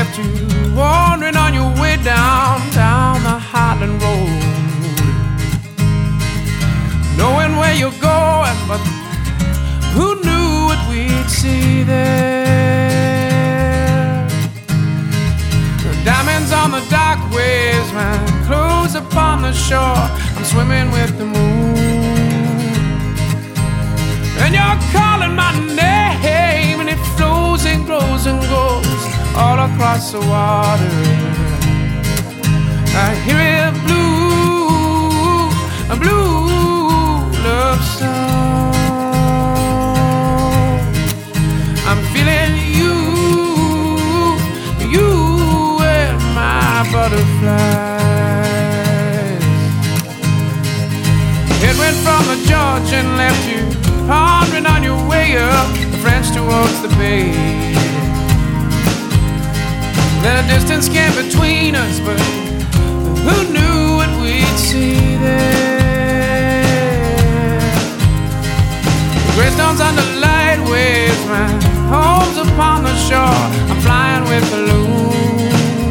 left you wandering on your way down the Highland Road, knowing where you're going, but who knew what we'd see there? The diamonds on the dock waves, man, close upon the shore. I'm swimming with the moon, and you're calling my name, and it flows and grows and goes all across the water. I hear it blue, a blue love song. I'm feeling you and my butterflies. It went from the George and left you pondering on your way up the French towards the bay. Then a distance came between us, but who knew what we'd see there? The greystones on the light waves, my home's upon the shore. I'm flying with the loon,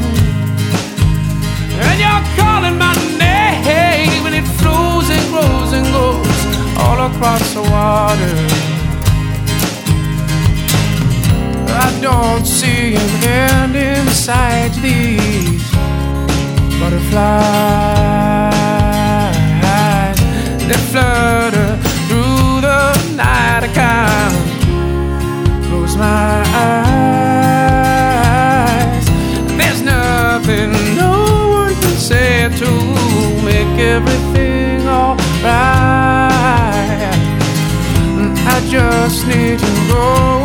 and you're calling my name, and it flows and grows and goes all across the water. I don't see an end inside these butterflies that flutter through the night. I can't close my eyes. There's nothing no one can say to make everything alright. I just need to go